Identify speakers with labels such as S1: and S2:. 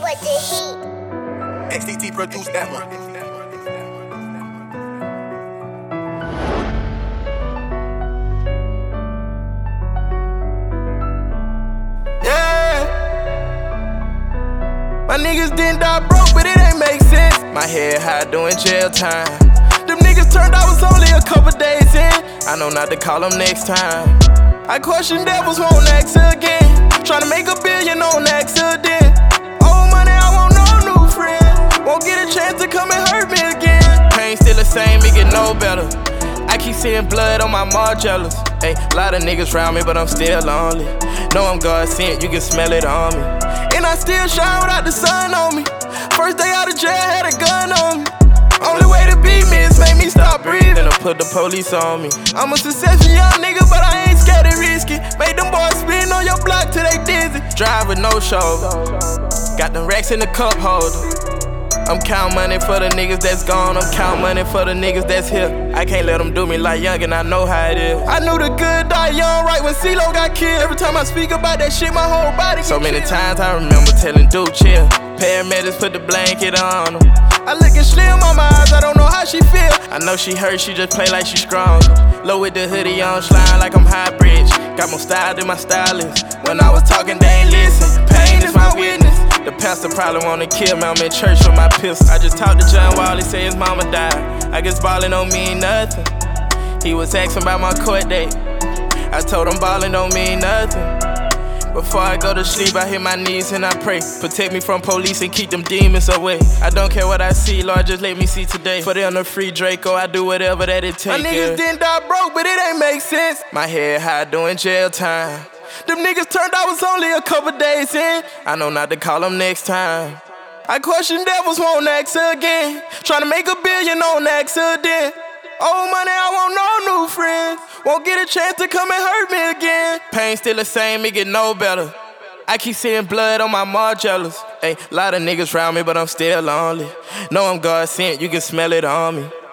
S1: What the heat?
S2: XDT produced that one.
S3: My niggas didn't die broke, but it ain't make sense. My head high doing jail time. Them niggas turned out was only a couple days in. I know not to call them next time. I question devils, won't ask again. Tryna make $1 billion on accident. Old money, I want no new friend. Won't get a chance to come and hurt me again. Pain still the same, it get no better. I keep seeing blood on my Margielas. Hey, a lot of niggas round me, but I'm still lonely. Know I'm God sent, you can smell it on me. And I still shine without the sun on me. First day out of jail, had a gun on me. Only way to beat me is make me stop breathing or put the police on me. I'm a successful young nigga, but I ain't scared to risk it. Make them boys spin on your block till they dizzy. Drive with no shoulder. Got them racks in the cup holder. I'm count money for the niggas that's gone. I'm count money for the niggas that's here. I can't let them do me like young and I know how it is. I knew the good die young right when CeeLo got killed. Every time I speak about that shit, my whole body get so many times I remember telling Dude chill. Paramedics put the blanket on him. I lookin' slim on my eyes, I don't know how she feel. I know she hurt, she just play like she strong. Low with the hoodie on, slime like I'm high bridge. Got more style than my stylist. When I was talking, they ain't listen. Pain is my witness. The pastor probably wanna kill me, I'm in church with my pistol. I just talked to John Wall, he said his mama died. I guess ballin' don't mean nothing. He was asking about my court date. I told him ballin' don't mean nothing. Before I go to sleep, I hit my knees and I pray. Protect me from police and keep them demons away. I don't care what I see, Lord, just let me see today. For them to free Draco, I do whatever that it takes. My niggas didn't die broke, but it ain't make sense. My head high doing jail time. Them niggas turned out was only a couple days in. I know not to call them next time. I question devils, won't ask again. Tryna make $1 billion on accident. Old money, I want no new friends. Won't get a chance to come and hurt me again. Pain still the same, it get no better. I keep seeing blood on my Margielas. Hey, a lot of niggas round me, but I'm still lonely. Know I'm God sent, you can smell it on me.